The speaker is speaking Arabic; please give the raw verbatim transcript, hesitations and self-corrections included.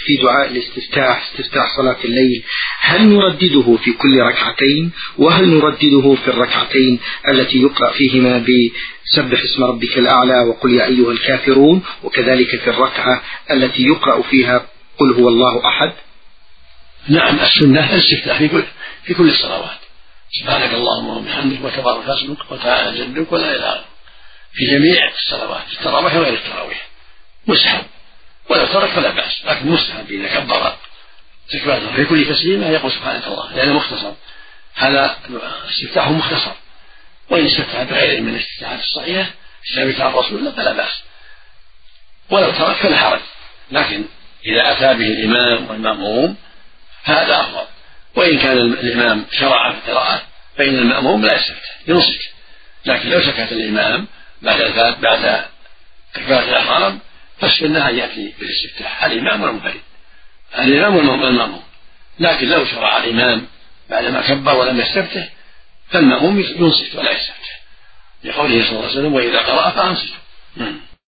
في دعاء الاستفتاح استفتاح صلاة الليل، هل نردده في كل ركعتين؟ وهل نردده في الركعتين التي يقرأ فيهما بسبح اسم ربك الأعلى وقل يا أيها الكافرون، وكذلك في الركعة التي يقرأ فيها قل هو الله أحد؟ نعم، السنة الاستفتاح في كل في كل الصلوات، سبحانك اللهم وبحمدك وتبارك اسمك وتعالى جدك ولا إله غيرك، في جميع الصلوات التراويح وغير التراويح مستحب، ولو ترك فلا بأس، لكن مستحب إذا كبر تكبيرة في كل تسليمة يقول سبحانك الله، لأنه مختصر، هذا استفتاح مختصر. وإن استفتح بغير من الاستفتاحات الصحيحة ثابت عن رسول الله فلا بأس، ولو ترك فلا حرج، لكن إذا أتى به الإمام والمأموم هذا أفضل. وإن كان الإمام شرع في القراءة فإن المأموم لا يستفتح ينصت، لكن لو سكت الإمام بعد بعد تكبيرة الإحرام فالسنة أن يأتي بالاستفتاح الإمام والمنفرد، الإمام والمأموم. لكن لو شرع الإمام بعدما كبر ولم يستفتح فالمأموم ينصت ولا يستفتح، لقوله صلى الله عليه وسلم وإذا قرأ فأنصتوا.